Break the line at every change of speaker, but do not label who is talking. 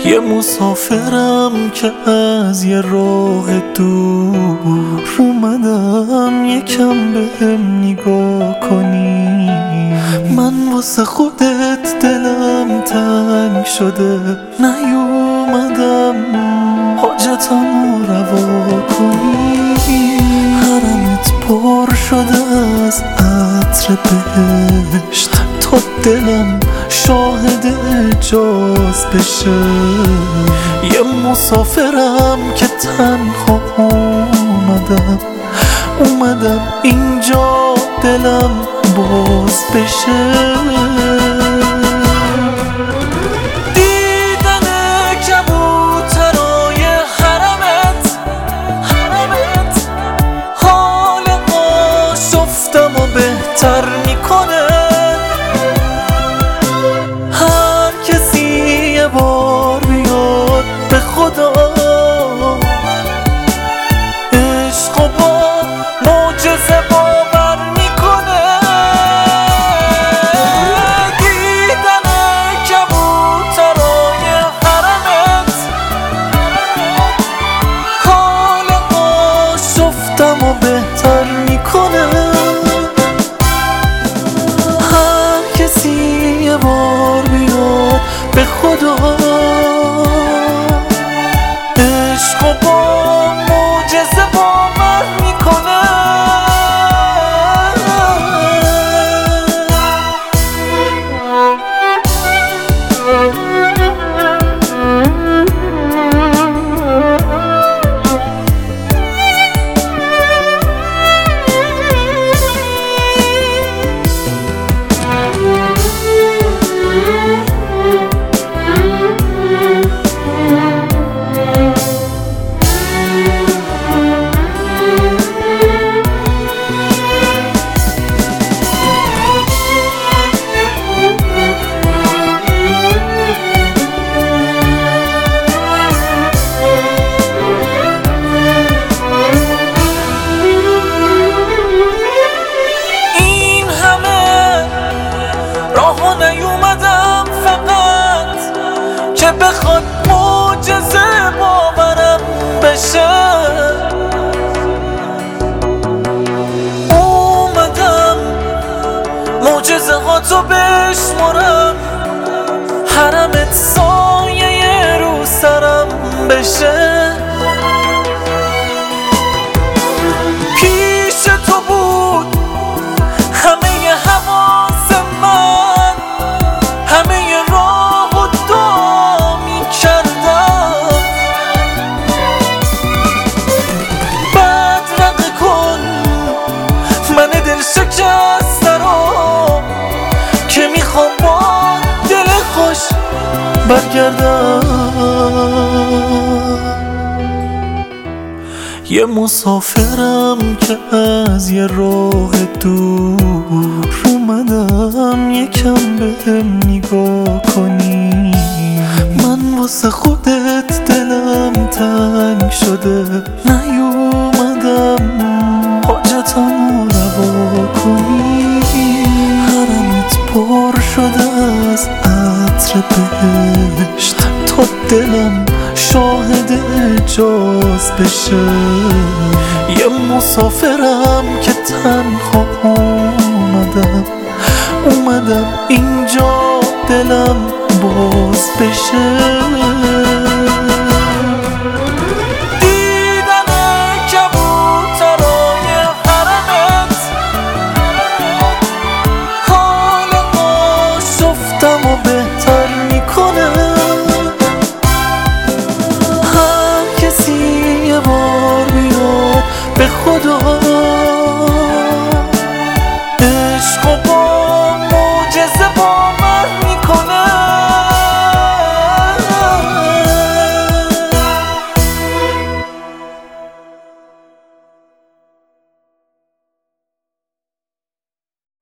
یه مسافرم که از یه راه دور اومدم یکم بهم نگاه کنی. من واسه خودت دلم تنگ شده، نیومدم حاجتمو روا کنی. حرمت پر شده از عطر بهشت تا دلم شاهد اجاز بشه. یه مسافرم که تنها اومدم اینجا دلم باز بشه. دیدن کبوترای حرمت حال آشفتمو بهتر میکنه. هر کسی یه بار بیاد به خدا، عشق و با معجزه باور میکنه. دیدن کبوترای حرمت حال آشفتمو بهتر میکنه. هر کسی یه بار بیاد به خدا، عشق و با معجزه باور میکنه. نیومدم فقط که بخواد معجزه باورم بشه. اومدم معجزه هاتو بشمرم، حرمت سایه رو سرم بشه. پیش تو بود همه حواس من، همه راه و دعا می‌کردم. بدرقه کن من دل شکسته رو که میخوام با دل خوش برگردم. یه مسافرم که از یه راه دور اومدم یکم بهم نگاه کنی. من واسه خودت دلم تنگ شده، نیومدم حاجتمو روا کنی. حرمت پر شده از عطر بهشت تا دلم شاهد اجاز بشه. یه مسافرم که تنها اومدم اینجا دلم باز بشه.